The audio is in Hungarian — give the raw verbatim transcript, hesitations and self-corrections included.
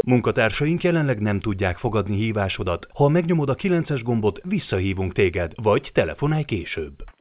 Munkatársaink jelenleg nem tudják fogadni hívásodat. Ha megnyomod a kilences gombot, visszahívunk téged, vagy telefonálj később.